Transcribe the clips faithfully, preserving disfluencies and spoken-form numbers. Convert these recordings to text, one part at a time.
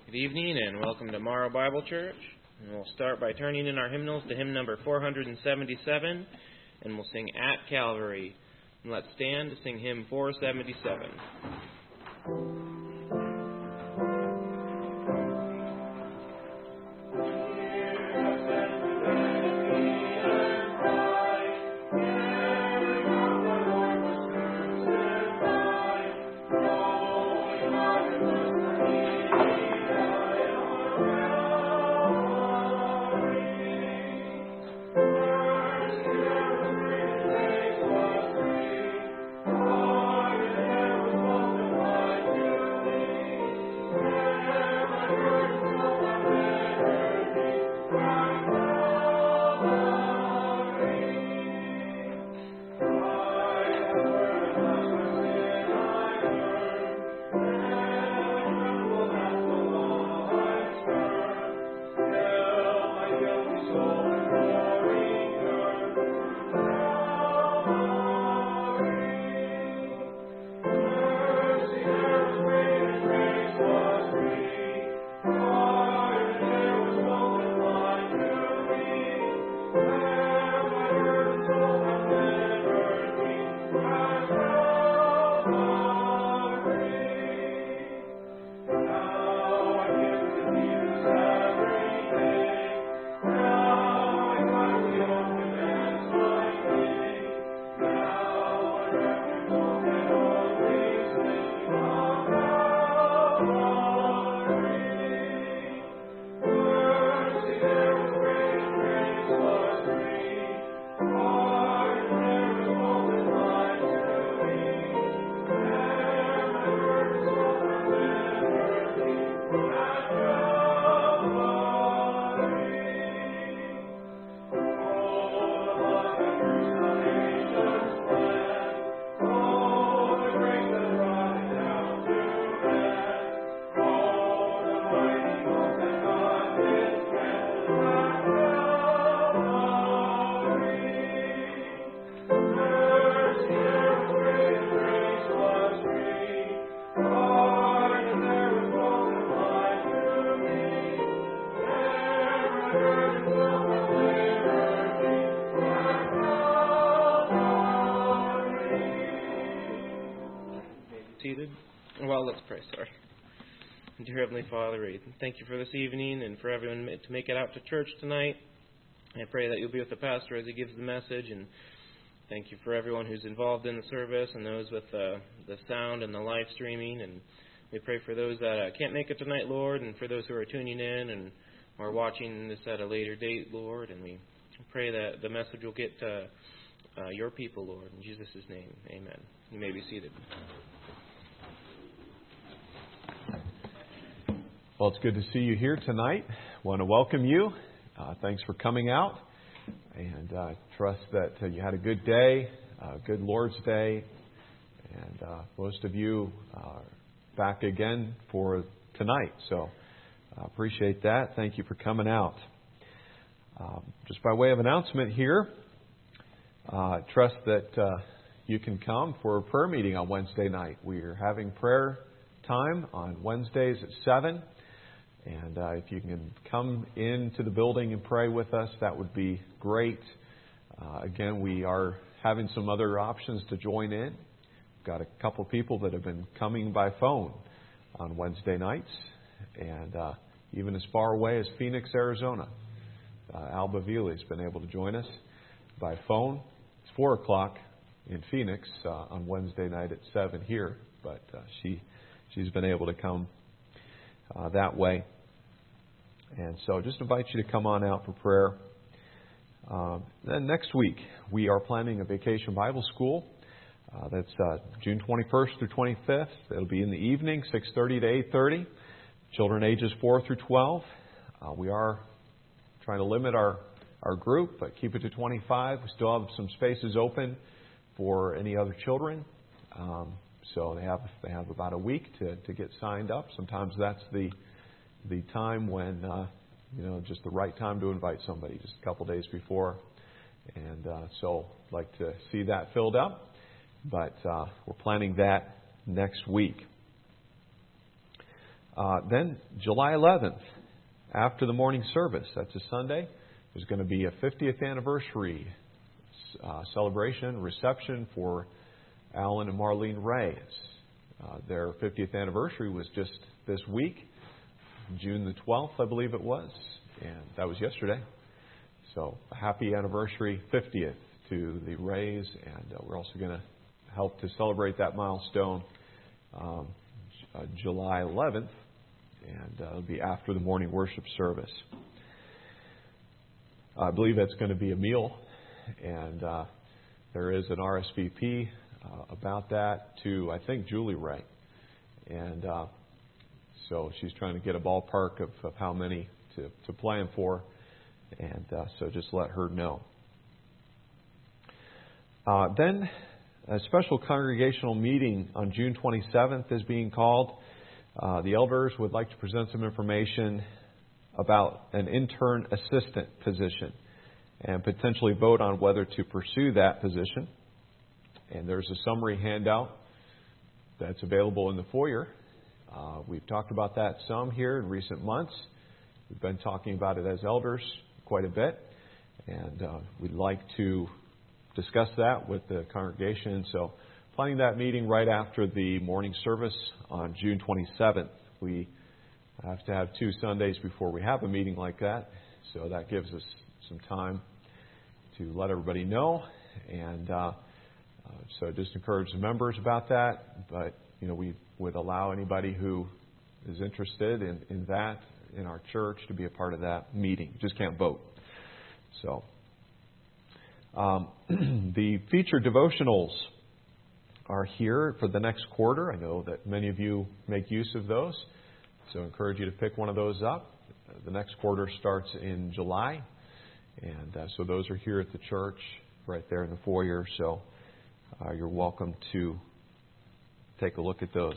Good evening and welcome to Morrow Bible Church. And we'll start by turning in our hymnals to hymn number four seventy-seven, and we'll sing At Calvary. And let's stand to sing hymn four seventy-seven. Seated? Well, let's pray, sorry. Dear Heavenly Father, we thank you for this evening and for everyone to make it out to church tonight. I pray that you'll be with the pastor as he gives the message, and thank you for everyone who's involved in the service and those with uh, the sound and the live streaming. And we pray for those that uh, can't make it tonight, Lord, and for those who are tuning in and are watching this at a later date, Lord. And we pray that the message will get to uh, your people, Lord. In Jesus' name, amen. You may be seated. Well, it's good to see you here tonight. I want to welcome you. Uh, thanks for coming out. And uh, trust that uh, you had a good day, a good Lord's Day. And uh, most of you are back again for tonight. So I uh, appreciate that. Thank you for coming out. Um, just by way of announcement here, uh, trust that uh, you can come for a prayer meeting on Wednesday night. We are having prayer time on Wednesdays at seven. And uh, if you can come into the building and pray with us, that would be great. Uh, again, we are having some other options to join in. We've got a couple of people that have been coming by phone on Wednesday nights, and uh, even as far away as Phoenix, Arizona. Uh, Alba Vila has been able to join us by phone. It's four o'clock in Phoenix uh, on Wednesday night at seven here, but uh, she she's been able to come Uh, that way. And so just invite you to come on out for prayer. Um, then next week, we are planning a vacation Bible school. Uh, that's uh, June twenty-first through twenty-fifth. It'll be in the evening, six thirty to eight thirty. Children ages four through twelve. Uh, we are trying to limit our, our group, but keep it to twenty-five. We still have some spaces open for any other children. Um, So they have they have about a week to, to get signed up. Sometimes that's the the time when uh, you know just the right time to invite somebody, just a couple days before. And uh, so I'd like to see that filled up. But uh, we're planning that next week. Uh, then July eleventh, after the morning service, that's a Sunday, there's going to be a fiftieth anniversary uh, celebration, reception for Alan and Marlene Reyes. Uh, their fiftieth anniversary was just this week, June the twelfth, I believe it was, and that was yesterday. So a happy anniversary, fiftieth, to the Rays, and uh, we're also going to help to celebrate that milestone um, uh, July eleventh, and uh, it'll be after the morning worship service. I believe that's going to be a meal, and uh, there is an R S V P uh, about that to, I think, Julie Ray, and uh, so she's trying to get a ballpark of, of how many to, to plan for. And uh, so just let her know. Uh, then a special congregational meeting on June twenty-seventh is being called. Uh, the elders would like to present some information about an intern assistant position and potentially vote on whether to pursue that position. And there's a summary handout that's available in the foyer. Uh, we've talked about that some here in recent months. We've been talking about it as elders quite a bit, and uh, we'd like to discuss that with the congregation. So planning that meeting right after the morning service on June twenty-seventh. We have to have two Sundays before we have a meeting like that, so that gives us some time to let everybody know. And uh, uh, so just encourage the members about that, but you know, we would allow anybody who is interested in, in that in our church to be a part of that meeting. Just can't vote. So um, the featured devotionals are here for the next quarter. I know that many of you make use of those, so I encourage you to pick one of those up. The next quarter starts in July, and uh, so those are here at the church right there in the foyer, so uh, you're welcome to take a look at those.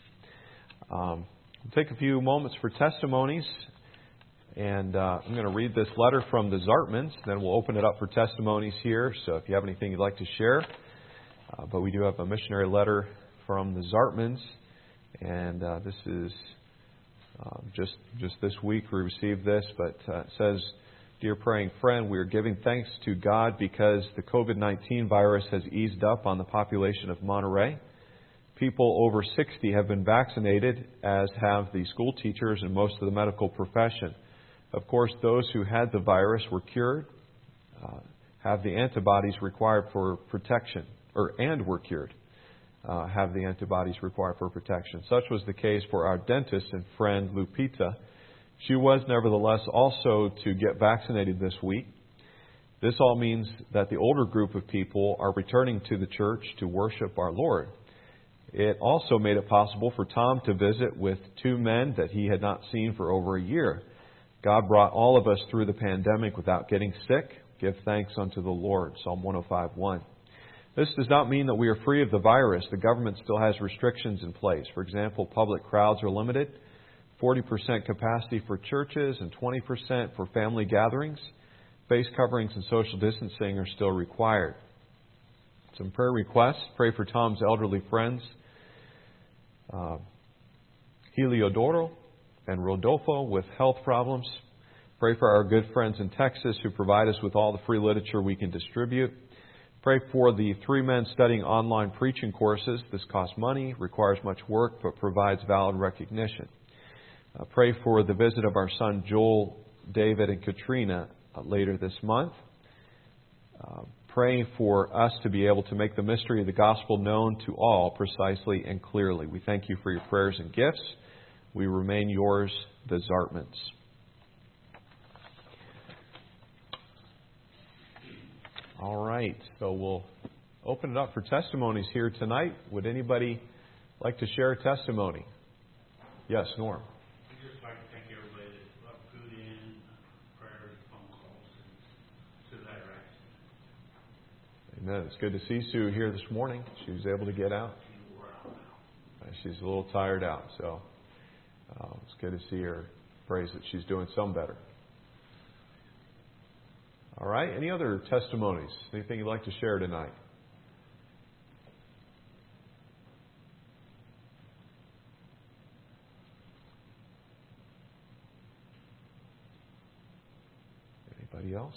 Um, We'll take a few moments for testimonies, and uh, I'm going to read this letter from the Zartmans, then we'll open it up for testimonies here, so if you have anything you'd like to share. Uh, but we do have a missionary letter from the Zartmans, and uh, this is uh, just, just this week we received this, but uh, it says, "Dear praying friend, we are giving thanks to God because the covid nineteen virus has eased up on the population of Monterey. People over sixty have been vaccinated, as have the school teachers and most of the medical profession. Of course, those who had the virus were cured, uh, have the antibodies required for protection, or and were cured, uh, have the antibodies required for protection. Such was the case for our dentist and friend Lupita. She was nevertheless also to get vaccinated this week. This all means that the older group of people are returning to the church to worship our Lord. It also made it possible for Tom to visit with two men that he had not seen for over a year. God brought all of us through the pandemic without getting sick. Give thanks unto the Lord." Psalm one oh five one. This does not mean that we are free of the virus. The government still has restrictions in place. For example, public crowds are limited. forty percent capacity for churches and twenty percent for family gatherings. Face coverings and social distancing are still required. Some prayer requests. Pray for Tom's elderly friends, Uh, Heliodoro and Rodolfo, with health problems. Pray for our good friends in Texas who provide us with all the free literature we can distribute. Pray for the three men studying online preaching courses. This costs money, requires much work, but provides valid recognition. Uh, pray for the visit of our son Joel, David, and Katrina uh, later this month. Uh, Praying for us to be able to make the mystery of the gospel known to all precisely and clearly. We thank you for your prayers and gifts. We remain yours, the Zartmans. All right, so we'll open it up for testimonies here tonight. Would anybody like to share a testimony? Yes, Norm. I'd just like to thank everybody that brought food in, prayers, phone calls, and to that right. Amen. It's good to see Sue here this morning. She was able to get out. She's a little tired out, so uh, it's good to see her. Praise that she's doing some better. All right. Any other testimonies? Anything you'd like to share tonight? Anybody else?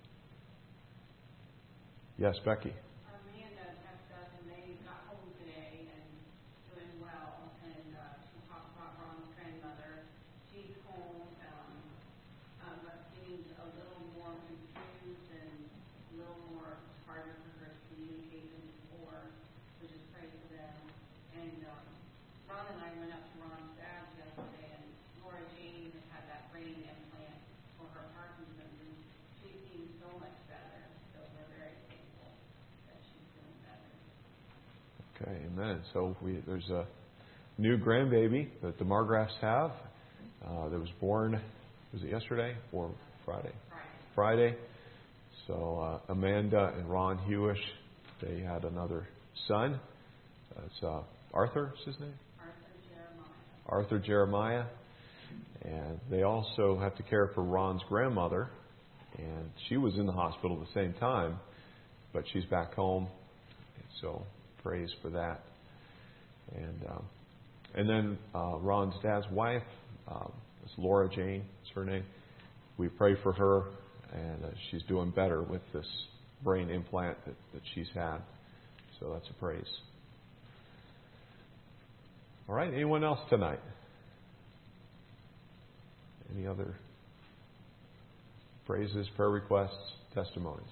Yes, Becky. Amanda texted us and they got home today and doing well. And uh, she talked about Ron's grandmother. She's home, um, uh, but seems a little more confused and a little more harder for her to communicate than before. So just pray for them. And um, Ron and I went up to Ron's dad yesterday, and Laura Jane had had that brain implant for her Parkinson's, and she seems so much better. So we're very thankful that she's doing better. Okay, amen. So we, there's a new grandbaby that the Margraffs have uh, that was born, was it yesterday or Friday? Friday. Friday. So uh, Amanda and Ron Hewish, they had another son. That's uh, Arthur, is his name? Arthur Jeremiah. Arthur Jeremiah. And they also have to care for Ron's grandmother. And she was in the hospital at the same time, but she's back home. And so praise for that. And um, and then uh, Ron's dad's wife, um, is Laura Jane, is her name. We pray for her, and uh, she's doing better with this brain implant that, that she's had. So that's a praise. All right, anyone else tonight? Any other praises, prayer requests, testimonies?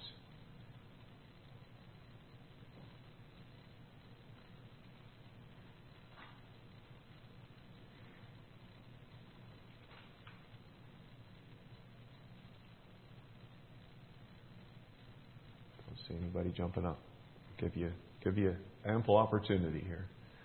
Don't see anybody jumping up. Give you give you ample opportunity here.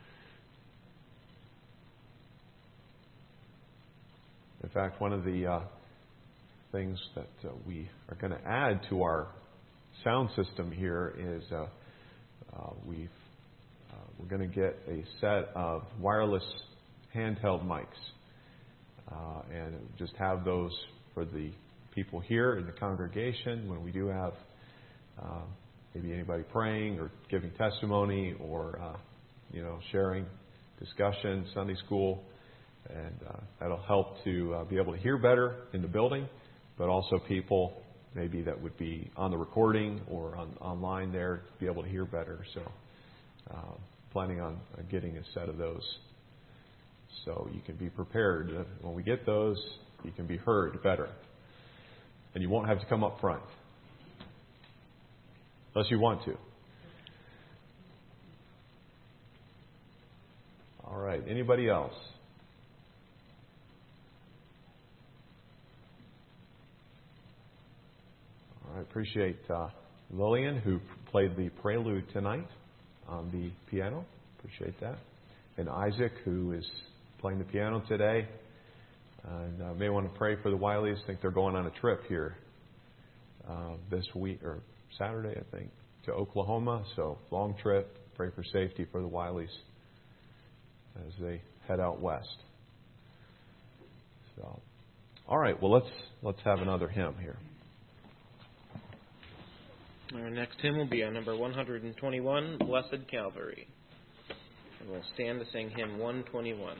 In fact, one of the uh, things that uh, we are going to add to our sound system here is uh, uh, we've uh, we're going to get a set of wireless handheld mics, uh, and just have those for the people here in the congregation when we do have uh, maybe anybody praying or giving testimony or uh, you know sharing discussion, Sunday school. And uh, that'll help to uh, be able to hear better in the building, but also people maybe that would be on the recording or on online there to be able to hear better. So uh, planning on uh, getting a set of those so you can be prepared. Uh, when we get those, you can be heard better. And you won't have to come up front unless you want to. All right. Anybody else? I appreciate uh, Lillian, who played the prelude tonight on the piano. Appreciate that. And Isaac, who is playing the piano today. And uh, may want to pray for the Wileys. I think they're going on a trip here uh, this week, or Saturday, I think, to Oklahoma. So, long trip. Pray for safety for the Wileys as they head out west. So, all right. Well, let's let's have another hymn here. Our next hymn will be on number one twenty-one, Blessed Calvary. And we'll stand to sing hymn one twenty-one.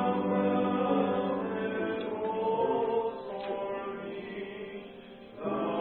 Oh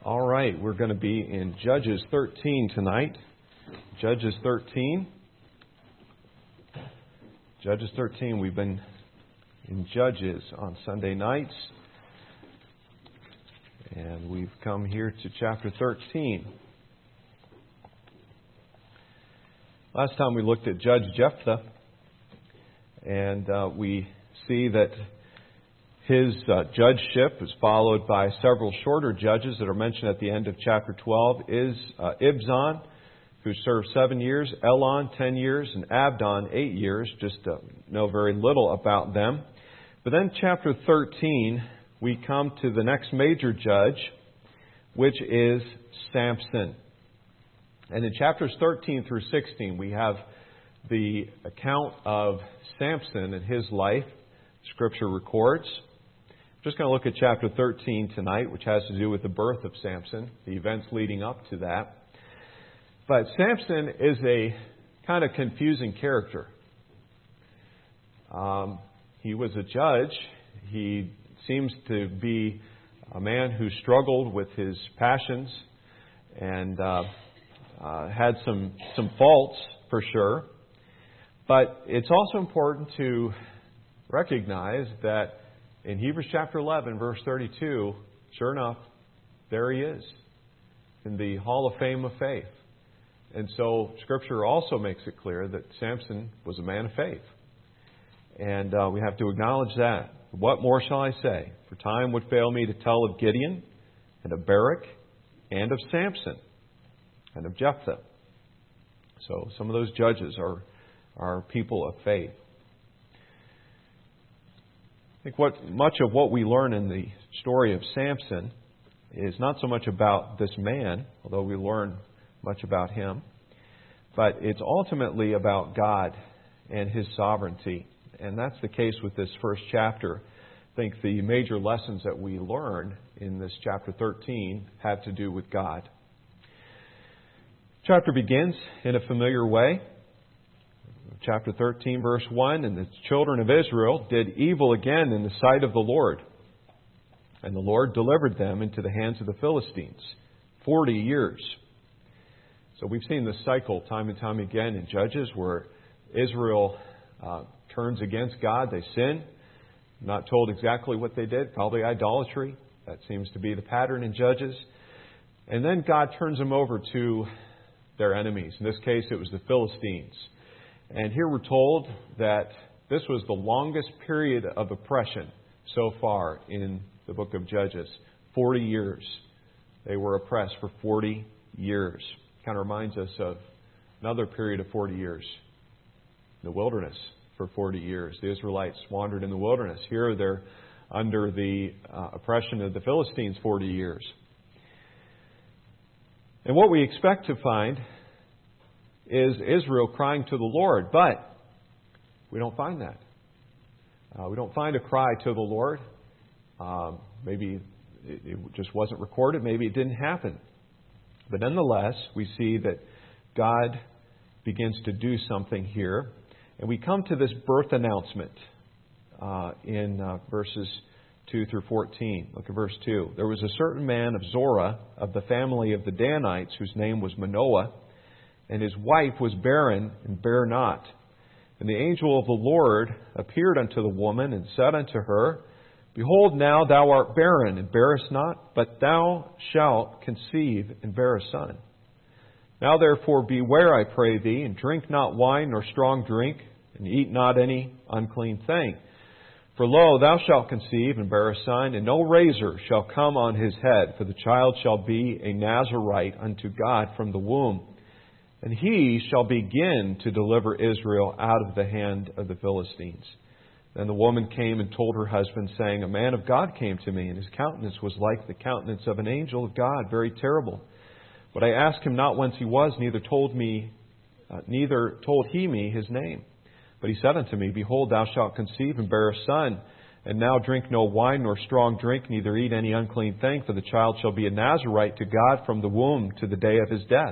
All right, we're going to be in Judges thirteen tonight. Judges thirteen. Judges thirteen. We've been in Judges on Sunday nights. And we've come here to chapter thirteen. Last time we looked at Judge Jephthah. And uh, we see that his uh, judgeship is followed by several shorter judges that are mentioned at the end of chapter twelve. Is uh, Ibzan, who served seven years, Elon, ten years, and Abdon, eight years. Just uh, know very little about them. But then chapter thirteen, we come to the next major judge, which is Samson. And in chapters thirteen through sixteen, we have the account of Samson and his life. Scripture records. I'm just going to look at chapter thirteen tonight, which has to do with the birth of Samson, the events leading up to that. But Samson is a kind of confusing character. Um, he was a judge. He seems to be a man who struggled with his passions and uh, uh, had some some faults for sure. But it's also important to recognize that in Hebrews chapter eleven, verse thirty-two, sure enough, there he is in the Hall of Fame of faith. And so Scripture also makes it clear that Samson was a man of faith. And uh, we have to acknowledge that. What more shall I say? For time would fail me to tell of Gideon and of Barak and of Samson and of Jephthah. So some of those judges are, are people of faith. I think what much of what we learn in the story of Samson is not so much about this man, although we learn much about him, but it's ultimately about God and His sovereignty. And that's the case with this first chapter. I think the major lessons that we learn in this chapter thirteen have to do with God. The chapter begins in a familiar way. Chapter thirteen, verse one, and the children of Israel did evil again in the sight of the Lord. And the Lord delivered them into the hands of the Philistines. Forty years. So we've seen this cycle time and time again in Judges where Israel uh, turns against God. They sin. I'm not told exactly what they did. Probably idolatry. That seems to be the pattern in Judges. And then God turns them over to their enemies. In this case, it was the Philistines. And here we're told that this was the longest period of oppression so far in the book of Judges. Forty years. They were oppressed for forty years. Kind of reminds us of another period of forty years. The wilderness for forty years. The Israelites wandered in the wilderness. Here they're under the uh, oppression of the Philistines forty years. And what we expect to find is Israel crying to the Lord. But we don't find that. Uh, we don't find a cry to the Lord. Um, maybe it, it just wasn't recorded. Maybe it didn't happen. But nonetheless, we see that God begins to do something here. And we come to this birth announcement uh, in uh, verses two through fourteen. Look at verse two. There was a certain man of Zorah, of the family of the Danites, whose name was Manoah, and his wife was barren and bare not. And the angel of the Lord appeared unto the woman and said unto her, Behold, now thou art barren and bearest not, but thou shalt conceive and bear a son. Now therefore beware, I pray thee, and drink not wine nor strong drink, and eat not any unclean thing. For lo, thou shalt conceive and bear a son, and no razor shall come on his head, for the child shall be a Nazarite unto God from the womb. And he shall begin to deliver Israel out of the hand of the Philistines. Then the woman came and told her husband, saying, A man of God came to me, and his countenance was like the countenance of an angel of God, very terrible. But I asked him not whence he was, neither told me, uh, neither told he me his name. But he said unto me, Behold, thou shalt conceive and bear a son, and now drink no wine nor strong drink, neither eat any unclean thing, for the child shall be a Nazarite to God from the womb to the day of his death.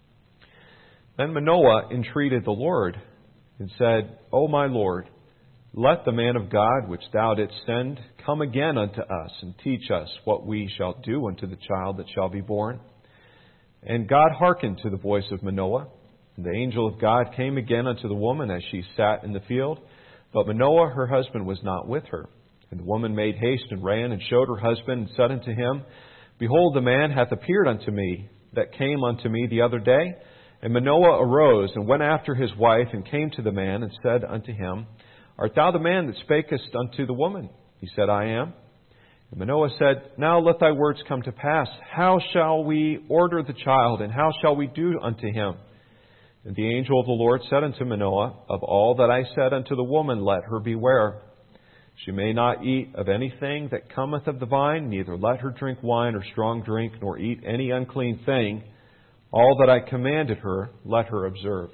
Then Manoah entreated the Lord and said, O my Lord, let the man of God which thou didst send come again unto us, and teach us what we shall do unto the child that shall be born. And God hearkened to the voice of Manoah. And the angel of God came again unto the woman as she sat in the field. But Manoah her husband was not with her. And the woman made haste and ran and showed her husband and said unto him, Behold, the man hath appeared unto me that came unto me the other day. And Manoah arose and went after his wife and came to the man and said unto him, Art thou the man that spakest unto the woman? He said, I am. And Manoah said, Now let thy words come to pass. How shall we order the child, and how shall we do unto him? And the angel of the Lord said unto Manoah, Of all that I said unto the woman, let her beware. She may not eat of anything that cometh of the vine, neither let her drink wine or strong drink, nor eat any unclean thing. All that I commanded her, let her observe.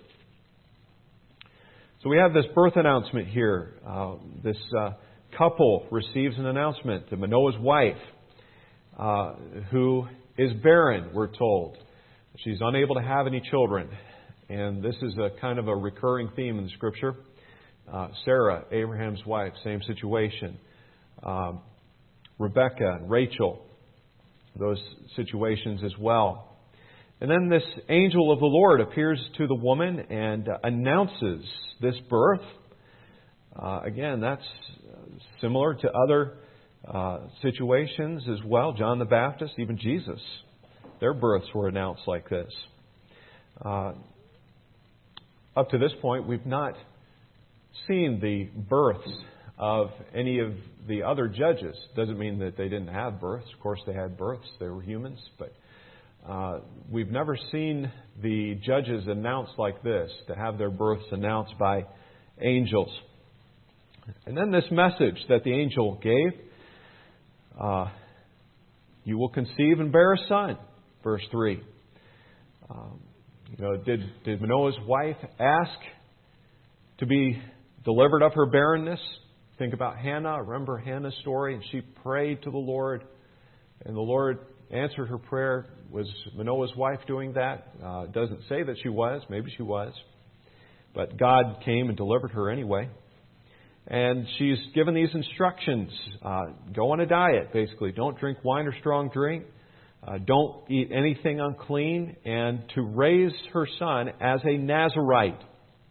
So we have this birth announcement here. Uh, this uh, couple receives an announcement. Manoah's wife, uh, who is barren, we're told. She's unable to have any children. And this is a kind of a recurring theme in the Scripture. Uh, Sarah, Abraham's wife, same situation. Um, Rebecca and Rachel, those situations as well. And then this angel of the Lord appears to the woman and uh, announces this birth. Uh, again, that's similar to other uh, situations as well. John the Baptist, even Jesus, their births were announced like this. Uh, Up to this point, we've not seen the births of any of the other judges. Doesn't mean that they didn't have births. Of course, they had births. They were humans. But uh, we've never seen the judges announced like this, to have their births announced by angels. And then this message that the angel gave, uh, you will conceive and bear a son, verse three. Um, You know, did, did Manoah's wife ask to be delivered of her barrenness? Think about Hannah. Remember Hannah's story? And she prayed to the Lord, and the Lord answered her prayer. Was Manoah's wife doing that? Uh, it doesn't say that she was. Maybe she was. But God came and delivered her anyway. And she's given these instructions. Uh, go on a diet, basically. Don't drink wine or strong drink. Uh, don't eat anything unclean, and to raise her son as a Nazirite.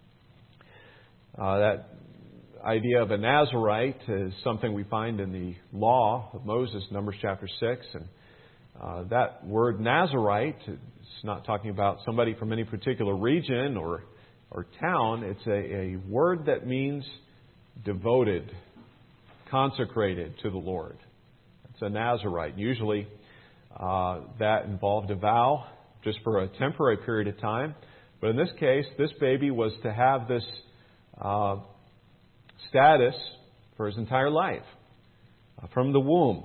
Uh, that idea of a Nazirite is something we find in the law of Moses, Numbers chapter six. And uh, that word Nazirite, it's not talking about somebody from any particular region or, or town. It's a, a word that means devoted, consecrated to the Lord. It's a Nazirite. Usually, Uh, that involved a vow just for a temporary period of time. But in this case, this baby was to have this uh, status for his entire life, uh, from the womb.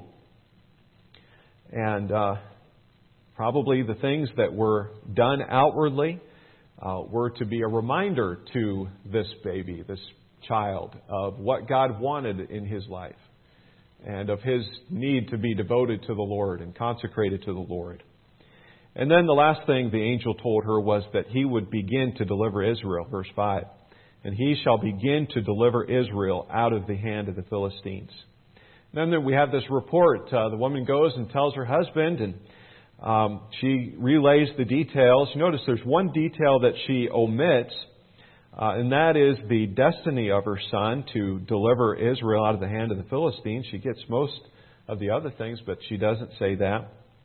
And uh, probably the things that were done outwardly uh, were to be a reminder to this baby, this child, of what God wanted in his life, and of his need to be devoted to the Lord and consecrated to the Lord. And then the last thing the angel told her was that he would begin to deliver Israel, verse five. And he shall begin to deliver Israel out of the hand of the Philistines. And then we have this report. Uh, the woman goes and tells her husband, and um, she relays the details. Notice there's one detail that she omits, Uh, and that is the destiny of her son to deliver Israel out of the hand of the Philistines. She gets most of the other things, but she doesn't say that.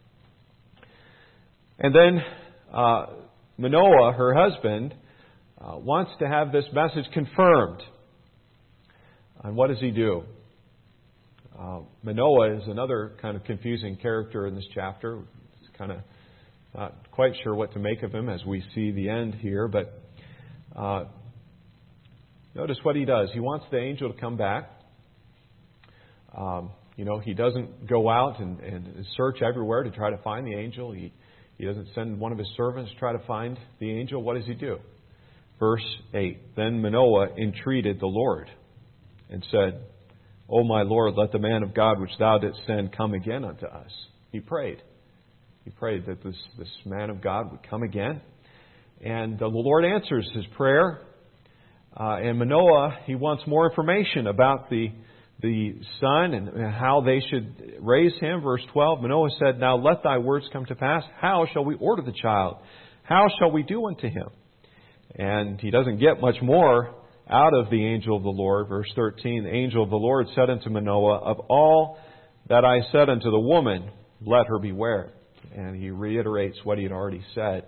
And then uh, Manoah, her husband, uh, wants to have this message confirmed. And what does he do? Uh, Manoah is another kind of confusing character in this chapter. It's kind of not quite sure what to make of him as we see the end here, but Uh, notice what he does. He wants the angel to come back. Um, you know, he doesn't go out and, and search everywhere to try to find the angel. He, he doesn't send one of his servants to try to find the angel. What does he do? Verse eight. Then Manoah entreated the Lord and said, O my Lord, let the man of God which thou didst send come again unto us. He prayed. He prayed that this, this man of God would come again. And the Lord answers his prayer. Uh, and Manoah, he wants more information about the the son and how they should raise him. Verse twelve, Manoah said, "Now let thy words come to pass. How shall we order the child? How shall we do unto him?" And he doesn't get much more out of the angel of the Lord. Verse thirteen, the angel of the Lord said unto Manoah, "Of all that I said unto the woman, let her beware." And he reiterates what he had already said.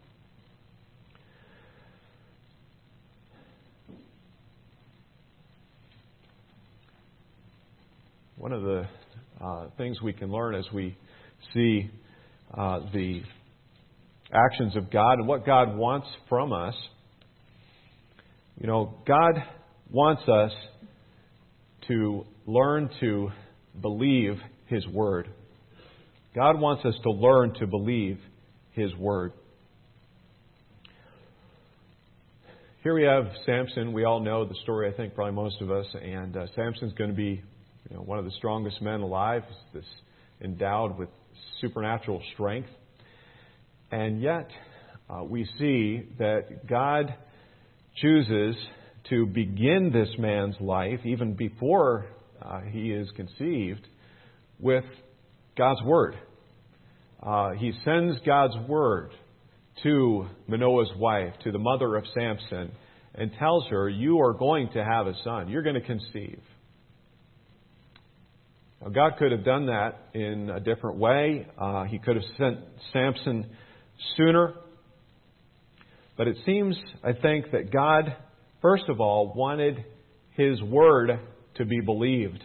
One of the uh, things we can learn as we see uh, the actions of God and what God wants from us, you know, God wants us to learn to believe His Word. God wants us to learn to believe His Word. Here we have Samson. We all know the story, I think, probably most of us. And uh, Samson's going to be you know, one of the strongest men alive. He's this endowed with supernatural strength. And yet, uh, we see that God chooses to begin this man's life, even before uh, he is conceived, with God's Word. Uh, he sends God's Word to Manoah's wife, to the mother of Samson, and tells her, "You are going to have a son. You're going to conceive." Now, God could have done that in a different way. Uh, he could have sent Samson sooner. But it seems, I think, that God, first of all, wanted His Word to be believed.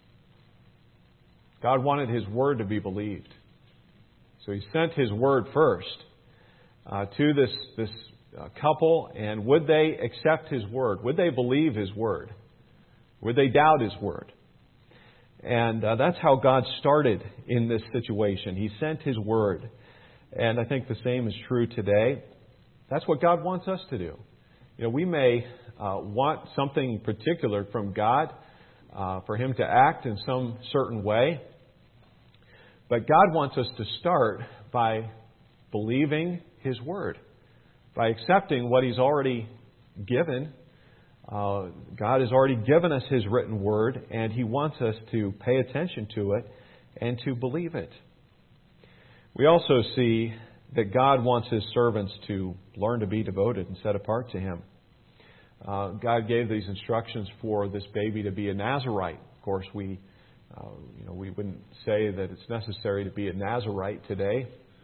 God wanted His Word to be believed. So He sent His Word first uh, to this, this uh, couple. And would they accept His Word? Would they believe His Word? Would they doubt His Word? And uh, that's how God started in this situation. He sent His Word. And I think the same is true today. That's what God wants us to do. You know, we may uh, want something particular from God, uh, for Him to act in some certain way. But God wants us to start by believing His Word, by accepting what He's already given. Uh, God has already given us His written Word, and He wants us to pay attention to it and to believe it. We also see that God wants His servants to learn to be devoted and set apart to Him. Uh, God gave these instructions for this baby to be a Nazirite. Of course, we, uh, you know, we wouldn't say that it's necessary to be a Nazirite today,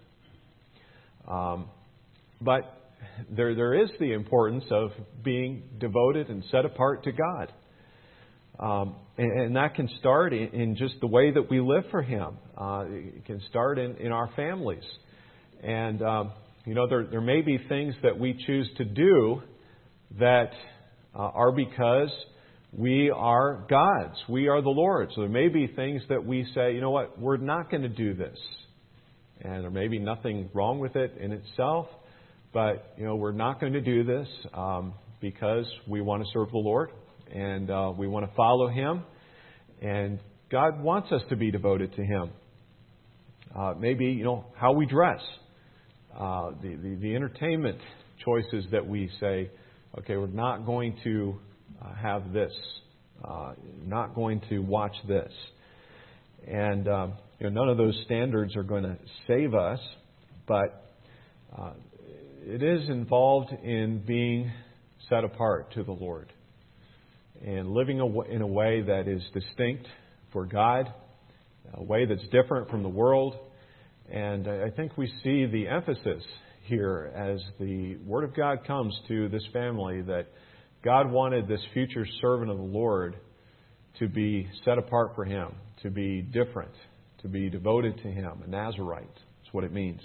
um, but There, there is the importance of being devoted and set apart to God. Um, and, and that can start in, in just the way that we live for Him. Uh, it can start in, in our families. And, um, you know, there, there may be things that we choose to do that uh, are because we are God's. We are the Lord's. So there may be things that we say, you know what, we're not going to do this. And there may be nothing wrong with it in itself. But, you know, we're not going to do this um, because we want to serve the Lord and uh, we want to follow Him. And God wants us to be devoted to Him. Uh, maybe, you know, how we dress, uh, the, the, the entertainment choices that we say, okay, we're not going to uh, have this, uh, not going to watch this. And, um, you know, none of those standards are going to save us, but uh, it is involved in being set apart to the Lord and living in a way that is distinct for God, a way that's different from the world. And I think we see the emphasis here as the Word of God comes to this family that God wanted this future servant of the Lord to be set apart for Him, to be different, to be devoted to Him, a Nazirite. That's what it means.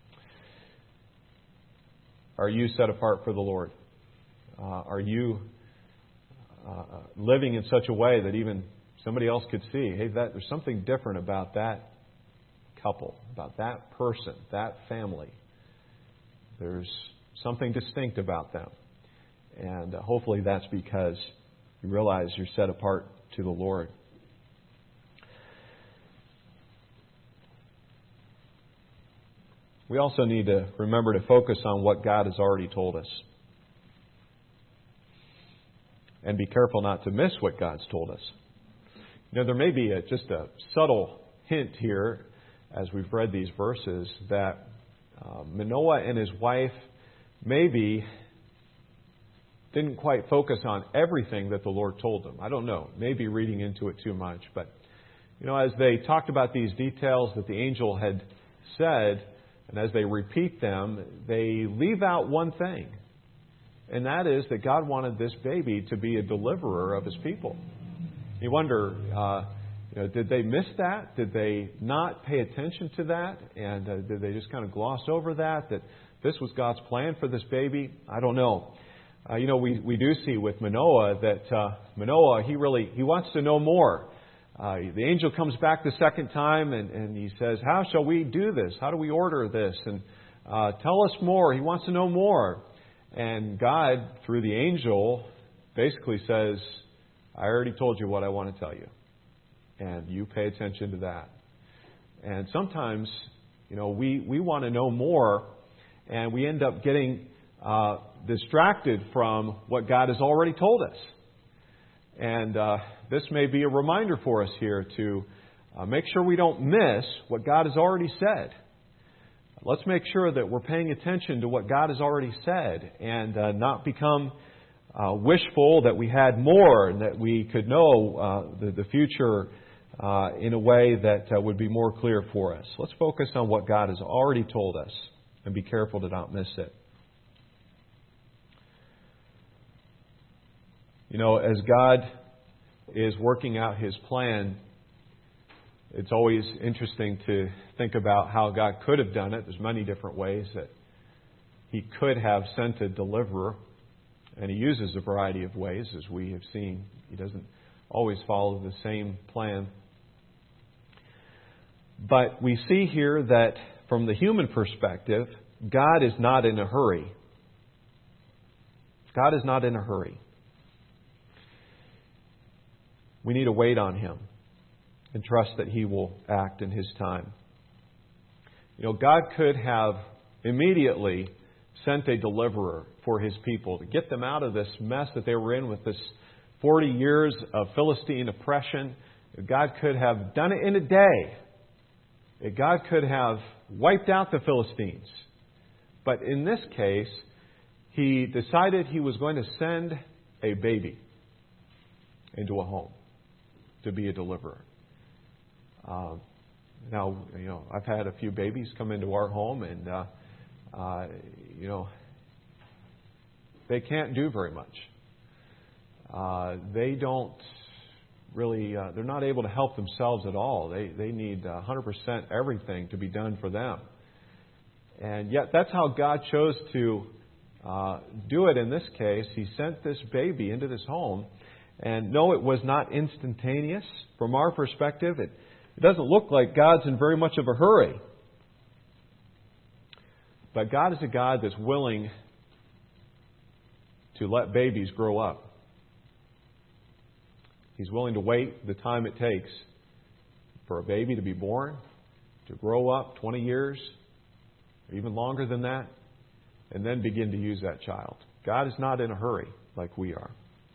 Are you set apart for the Lord? Uh, are you uh, living in such a way that even somebody else could see, hey, that, there's something different about that couple, about that person, that family. There's something distinct about them. And uh, hopefully that's because you realize you're set apart to the Lord. We also need to remember to focus on what God has already told us. and be careful not to miss what God's told us. You know, there may be a, just a subtle hint here as we've read these verses that uh, Manoah and his wife maybe didn't quite focus on everything that the Lord told them. I don't know. Maybe reading into it too much. But, you know, as they talked about these details that the angel had said, and as they repeat them, they leave out one thing. And that is that God wanted this baby to be a deliverer of His people. You wonder, uh, you know, did they miss that? Did they not pay attention to that? And uh, did they just kind of gloss over that? That this was God's plan for this baby? I don't know. Uh, you know, we, we do see with Manoah that uh, Manoah, he really, he wants to know more. Uh, the angel comes back the second time and, and he says, how shall we do this? How do we order this? And uh, tell us more. He wants to know more. And God, through the angel, basically says, I already told you what I want to tell you. And you pay attention to that. And sometimes, you know, we, we want to know more, and we end up getting uh, distracted from what God has already told us. And uh, this may be a reminder for us here to uh, make sure we don't miss what God has already said. Let's make sure that we're paying attention to what God has already said and uh, not become uh, wishful that we had more and that we could know uh, the, the future uh, in a way that uh, would be more clear for us. Let's focus on what God has already told us and be careful to not miss it. You know, as God is working out His plan, it's always interesting to think about how God could have done it. There's many different ways that He could have sent a deliverer, and He uses a variety of ways, as we have seen. He doesn't always follow the same plan. But we see here that from the human perspective, God is not in a hurry. God is not in a hurry. We need to wait on Him and trust that He will act in His time. You know, God could have immediately sent a deliverer for His people to get them out of this mess that they were in with this forty years of Philistine oppression. God could have done it in a day. God could have wiped out the Philistines. But in this case, He decided He was going to send a baby into a home to be a deliverer. Uh, now, you know, I've had a few babies come into our home, and uh, uh, you know, they can't do very much. Uh, they don't really. Uh, they're not able to help themselves at all. They they need one hundred percent everything to be done for them. And yet, that's how God chose to uh, do it. In this case, He sent this baby into this home. And no, it was not instantaneous. From our perspective, it, it doesn't look like God's in very much of a hurry. But God is a God that's willing to let babies grow up. He's willing to wait the time it takes for a baby to be born, to grow up twenty years, or even longer than that, and then begin to use that child. God is not in a hurry like we are.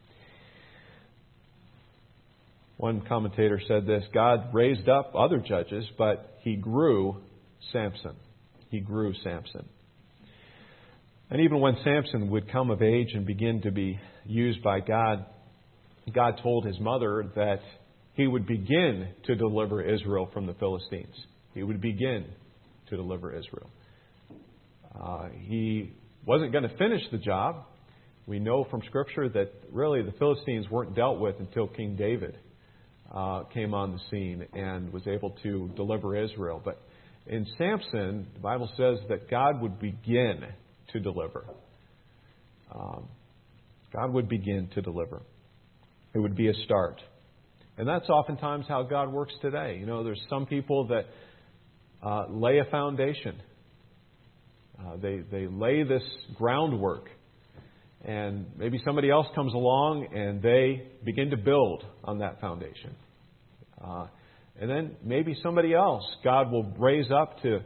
One commentator said this: God raised up other judges, but He grew Samson. He grew Samson. And even when Samson would come of age and begin to be used by God, God told his mother that He would begin to deliver Israel from the Philistines. He would begin to deliver Israel. Uh, he wasn't going to finish the job. We know from Scripture that really the Philistines weren't dealt with until King David Uh, came on the scene and was able to deliver Israel. But in Samson, the Bible says that God would begin to deliver. Um, God would begin to deliver. It would be a start. And that's oftentimes how God works today. You know, there's some people that uh, lay a foundation. Uh, they, they lay this groundwork. And maybe somebody else comes along and they begin to build on that foundation. Uh, and then maybe somebody else God will raise up to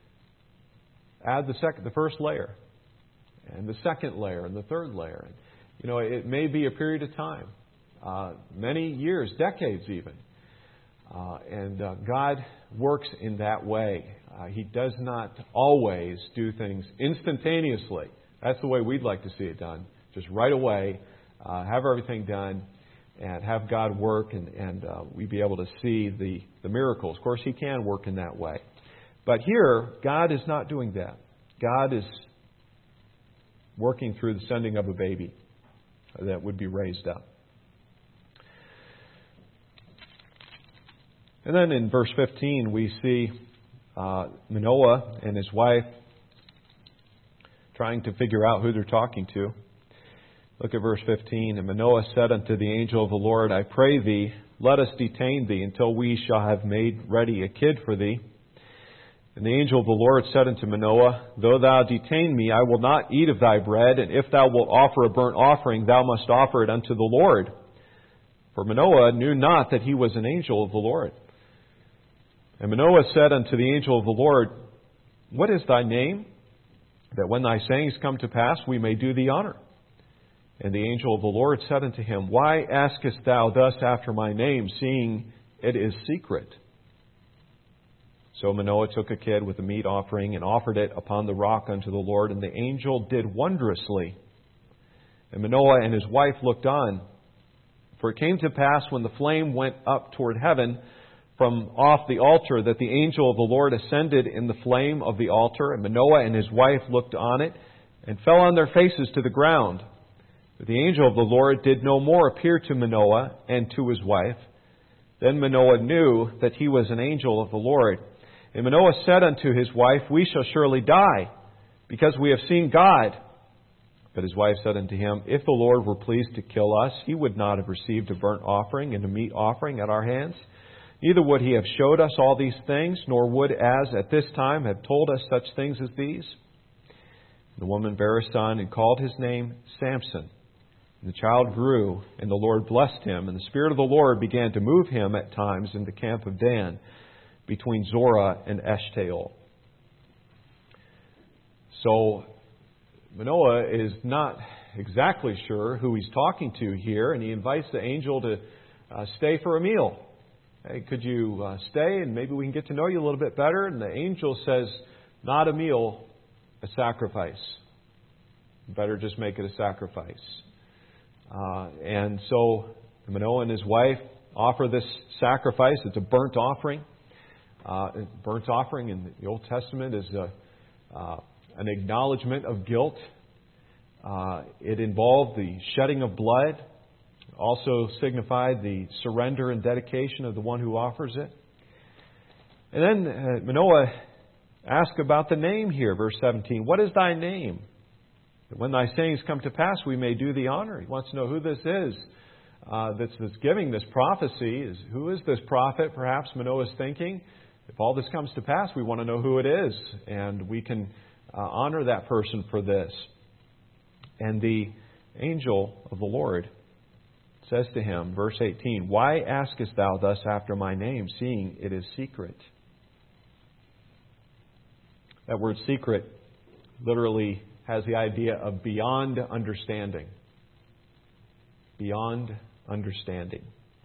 add the second, the first layer, and the second layer, and the third layer. You know, it may be a period of time, uh, many years, decades even. Uh, and uh, God works in that way. Uh, he does not always do things instantaneously. That's the way we'd like to see it done. Just right away, uh, have everything done, and have God work, and, and uh, we be able to see the, the miracles. Of course, He can work in that way. But here, God is not doing that. God is working through the sending of a baby that would be raised up. And then in verse fifteen, we see uh, Manoah and his wife trying to figure out who they're talking to. Look at verse fifteen. And Manoah said unto the angel of the Lord, I pray thee, let us detain thee until we shall have made ready a kid for thee. And the angel of the Lord said unto Manoah, Though thou detain me, I will not eat of thy bread, and if thou wilt offer a burnt offering, thou must offer it unto the Lord. For Manoah knew not that he was an angel of the Lord. And Manoah said unto the angel of the Lord, What is thy name? That when thy sayings come to pass, we may do thee honor. And the angel of the Lord said unto him, Why askest thou thus after my name, seeing it is secret? So Manoah took a kid with a meat offering and offered it upon the rock unto the Lord, and the angel did wondrously. And Manoah and his wife looked on. For it came to pass when the flame went up toward heaven from off the altar, that the angel of the Lord ascended in the flame of the altar, and Manoah and his wife looked on it, and fell on their faces to the ground. But the angel of the Lord did no more appear to Manoah and to his wife. Then Manoah knew that he was an angel of the Lord. And Manoah said unto his wife, We shall surely die, because we have seen God. But his wife said unto him, If the Lord were pleased to kill us, He would not have received a burnt offering and a meat offering at our hands. Neither would He have showed us all these things, nor would, as at this time, have told us such things as these. The woman bare a son and called his name Samson. And the child grew, and the Lord blessed him. And the Spirit of the Lord began to move him at times in the camp of Dan, between Zorah and Eshtaol. So Manoah is not exactly sure who he's talking to here, and he invites the angel to uh, stay for a meal. Hey, could you uh, stay and maybe we can get to know you a little bit better? And the angel says, not a meal, a sacrifice. Better just make it a sacrifice. Uh, and so Manoah and his wife offer this sacrifice. It's a burnt offering. Uh, burnt offering in the Old Testament is a, uh, an acknowledgement of guilt. Uh, it involved the shedding of blood. Also signified the surrender and dedication of the one who offers it. And then uh, Manoah asks about the name here, verse seventeen. What is thy name? That when thy sayings come to pass, we may do thee honor. He wants to know who this is uh, that's, that's giving this prophecy. Is who is this prophet? Perhaps Manoah is thinking, if all this comes to pass, we want to know who it is, and we can uh, honor that person for this. And the angel of the Lord says to him, verse eighteen, Why askest thou thus after my name, seeing it is secret? That word secret literally has the idea of beyond understanding. Beyond understanding.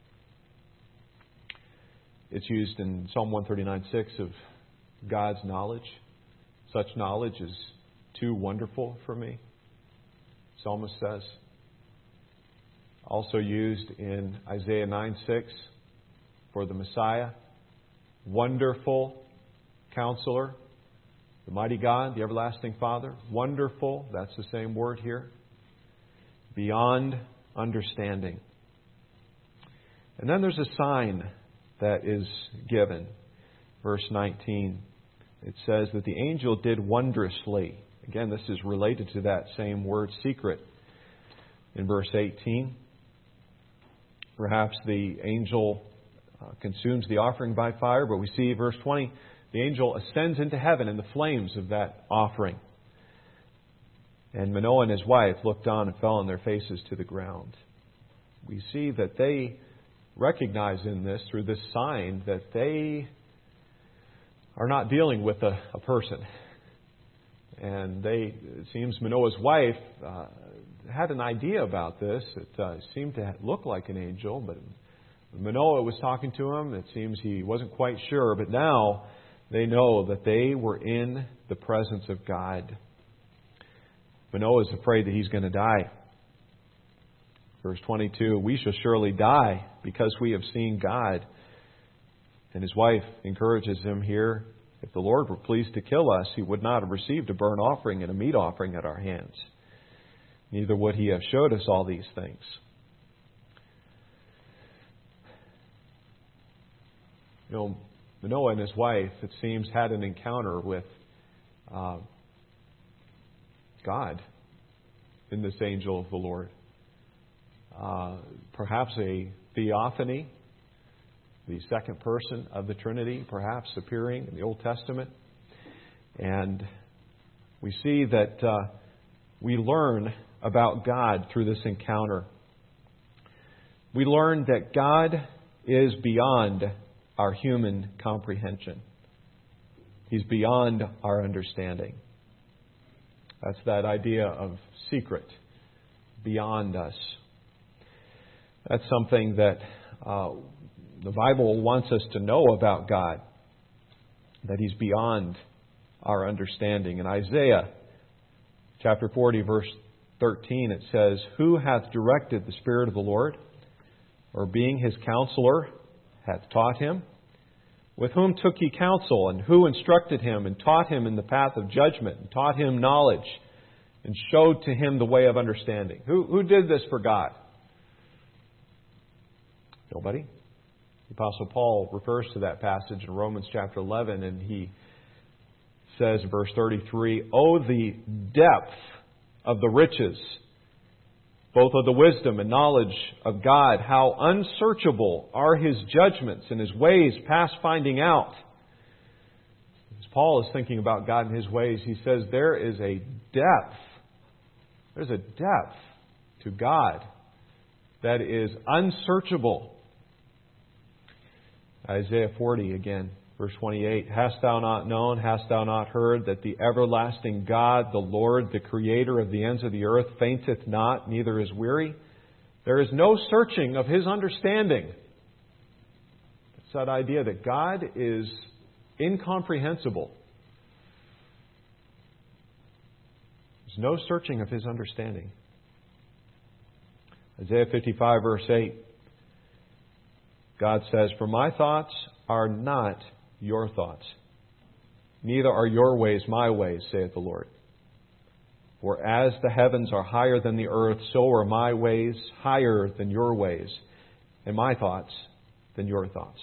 It's used in Psalm one thirty-nine six of God's knowledge. Such knowledge is too wonderful for me, Psalmist says. Also used in Isaiah nine six for the Messiah. Wonderful Counselor, the Mighty God, the Everlasting Father. Wonderful, that's the same word here. Beyond understanding. And then there's a sign that is given. Verse nineteen. It says that the angel did wondrously. Again, this is related to that same word, secret. In verse eighteen. Perhaps the angel uh, consumes the offering by fire, but we see verse twenty, the angel ascends into heaven in the flames of that offering. And Manoah and his wife looked on and fell on their faces to the ground. We see that they recognize in this, through this sign, that they are not dealing with a, a person. And they, it seems Manoah's wife, uh, had an idea about this. It uh, seemed to look like an angel, but Manoah was talking to him. It seems he wasn't quite sure, but now they know that they were in the presence of God. Manoah is afraid that he's going to die. Verse twenty-two, we shall surely die because we have seen God. And his wife encourages him here, if the Lord were pleased to kill us, he would not have received a burnt offering and a meat offering at our hands. Neither would he have showed us all these things. You know, Manoah and his wife, it seems, had an encounter with uh, God in this angel of the Lord. Uh, perhaps a theophany, the second person of the Trinity, perhaps appearing in the Old Testament. And we see that uh, we learn about God through this encounter. We learn that God is beyond our human comprehension. He's beyond our understanding. That's that idea of secret, beyond us. That's something that uh, the Bible wants us to know about God, that He's beyond our understanding. In Isaiah chapter forty, verse thirteen, it says, who hath directed the Spirit of the Lord, or being His counselor, hath taught him? With whom took he counsel, and who instructed him, and taught him in the path of judgment, and taught him knowledge, and showed to him the way of understanding? Who, who did this for God? Nobody. The Apostle Paul refers to that passage in Romans chapter eleven, and he says in verse thirty-three, oh, the depth of the riches, both of the wisdom and knowledge of God, how unsearchable are His judgments and His ways past finding out. As Paul is thinking about God and His ways, he says there is a depth, there's a depth to God that is unsearchable. Isaiah forty again, verse twenty-eight, hast thou not known, hast thou not heard, that the everlasting God, the Lord, the Creator of the ends of the earth, fainteth not, neither is weary? There is no searching of His understanding. It's that idea that God is incomprehensible. There's no searching of His understanding. Isaiah fifty-five, verse eight, God says, for my thoughts are not your thoughts, neither are your ways my ways, saith the Lord. For as the heavens are higher than the earth, so are my ways higher than your ways, and my thoughts than your thoughts.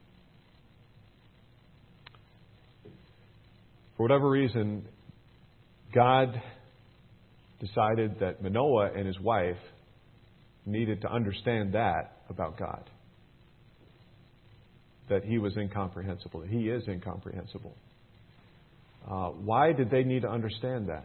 For whatever reason, God decided that Manoah and his wife needed to understand that about God. That He was incomprehensible, that He is incomprehensible. Uh, why did they need to understand that?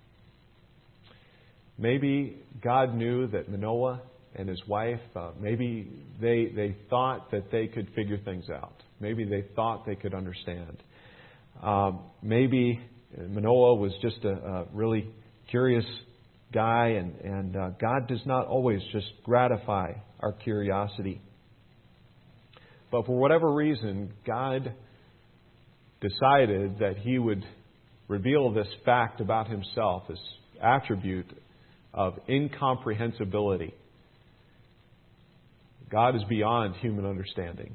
Maybe God knew that Manoah and his wife, uh, maybe they they thought that they could figure things out. Maybe they thought they could understand. Um, maybe Manoah was just a, a really curious guy, and, and uh, God does not always just gratify our curiosity. But for whatever reason, God decided that He would reveal this fact about Himself, this attribute of incomprehensibility. God is beyond human understanding.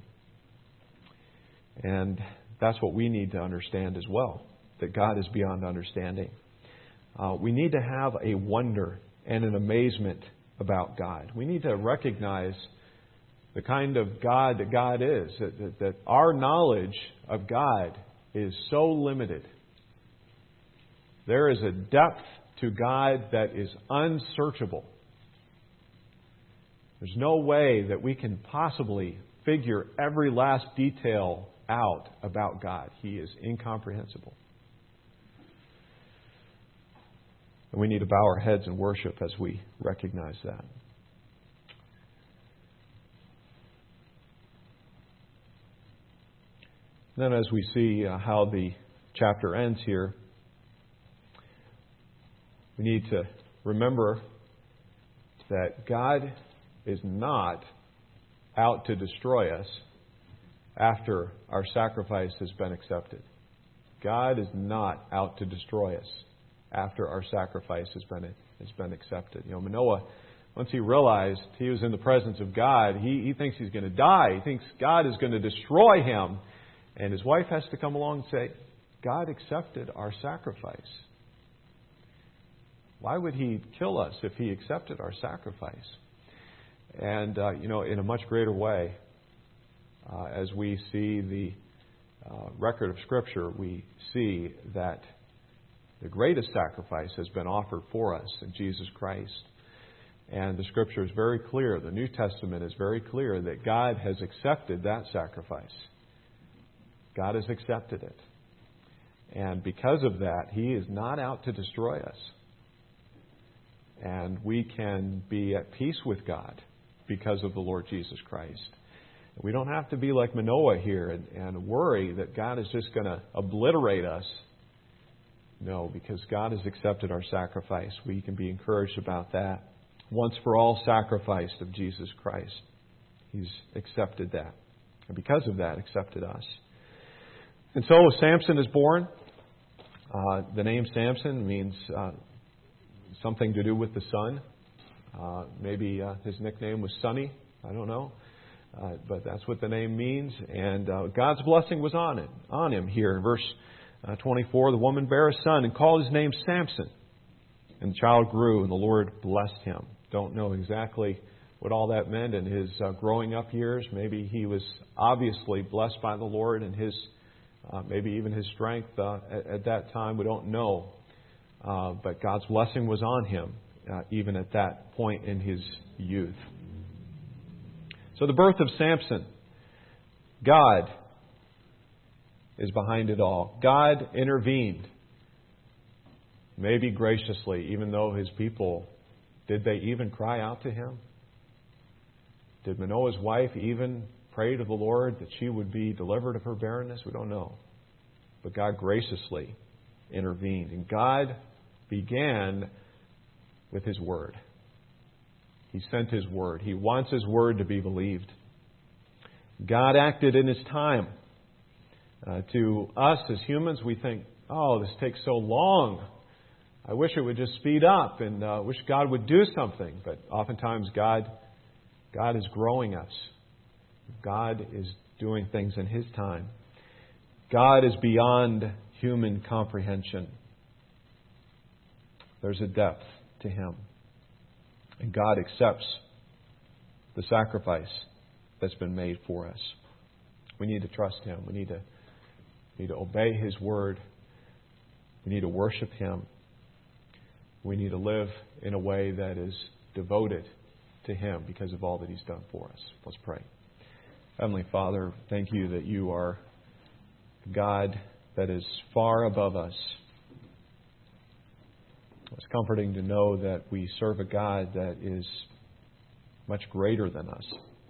And that's what we need to understand as well, that God is beyond understanding. Uh, we need to have a wonder and an amazement about God. We need to recognize the kind of God that God is, that, that, that our knowledge of God is so limited. There is a depth to God that is unsearchable. There's no way that we can possibly figure every last detail out about God. He is incomprehensible. And we need to bow our heads in worship as we recognize that. Then as we see uh, how the chapter ends here, we need to remember that God is not out to destroy us after our sacrifice has been accepted. God is not out to destroy us after our sacrifice has been has been accepted. You know, Manoah, once he realized he was in the presence of God, he, he thinks he's going to die. He thinks God is going to destroy him. And his wife has to come along and say, God accepted our sacrifice. Why would He kill us if He accepted our sacrifice? And, uh, you know, in a much greater way, uh, as we see the uh, record of Scripture, we see that the greatest sacrifice has been offered for us in Jesus Christ. And the Scripture is very clear, the New Testament is very clear that God has accepted that sacrifice. God has accepted it. And because of that, He is not out to destroy us. And we can be at peace with God because of the Lord Jesus Christ. We don't have to be like Manoah here and, and worry that God is just going to obliterate us. No, because God has accepted our sacrifice. We can be encouraged about that. Once for all sacrifice of Jesus Christ. He's accepted that. And because of that, accepted us. And so Samson is born. Uh, the name Samson means uh, something to do with the sun. Uh, maybe uh, his nickname was Sunny. I don't know. Uh, but that's what the name means. And uh, God's blessing was on it, on him here. In verse uh, twenty-four, the woman bare a son and called his name Samson. And the child grew and the Lord blessed him. Don't know exactly what all that meant in his uh, growing up years. Maybe he was obviously blessed by the Lord and his uh, maybe even his strength uh, at, at that time. We don't know. Uh, but God's blessing was on him uh, even at that point in his youth. So the birth of Samson, God is behind it all. God intervened, maybe graciously, even though his people, did they even cry out to him? Did Manoah's wife even pray to the Lord that she would be delivered of her barrenness? We don't know. But God graciously intervened. And God began with His Word. He sent His Word. He wants His Word to be believed. God acted in His time. Uh, to us as humans, we think, oh, this takes so long. I wish it would just speed up and uh, wish God would do something. But oftentimes God, God is growing us. God is doing things in His time. God is beyond human comprehension. There's a depth to Him. And God accepts the sacrifice that's been made for us. We need to trust Him. We need to, need to obey His Word. We need to worship Him. We need to live in a way that is devoted to Him because of all that He's done for us. Let's pray. Heavenly Father, thank You that You are God that is far above us. It's comforting to know that we serve a God that is much greater than us.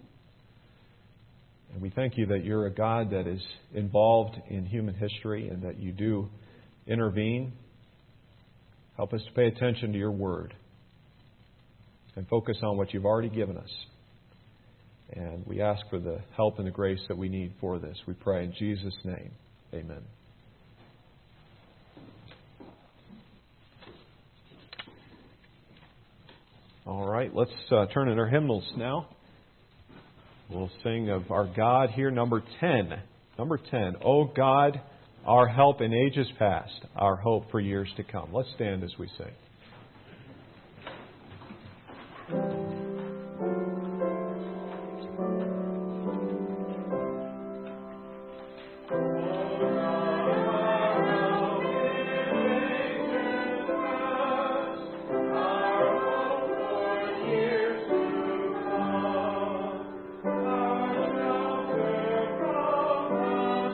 And we thank You that You're a God that is involved in human history and that You do intervene. Help us to pay attention to Your Word and focus on what You've already given us. And we ask for the help and the grace that we need for this. We pray in Jesus' name. Amen. All right, let's uh, turn in our hymnals now. We'll sing of our God here, number ten. Number ten, O God, our help in ages past, our hope for years to come. Let's stand as we sing.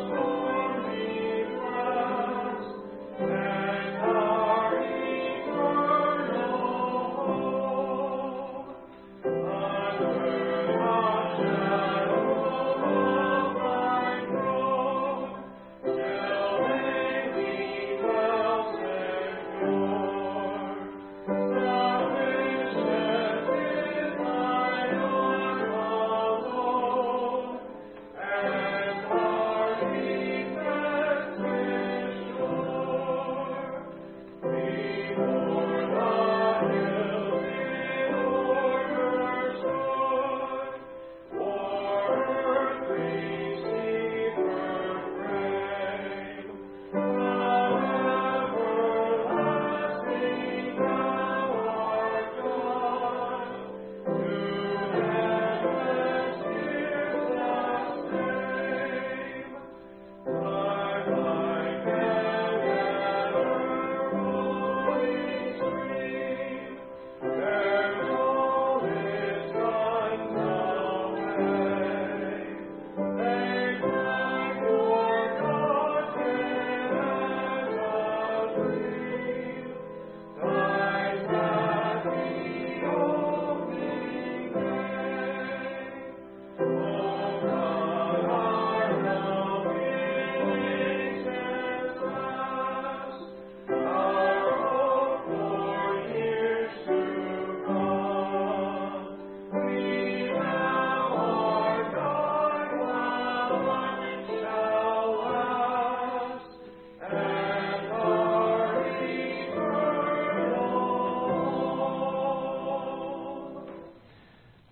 Our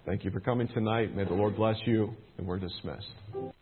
Thank you for coming tonight. May the Lord bless you, and we're dismissed.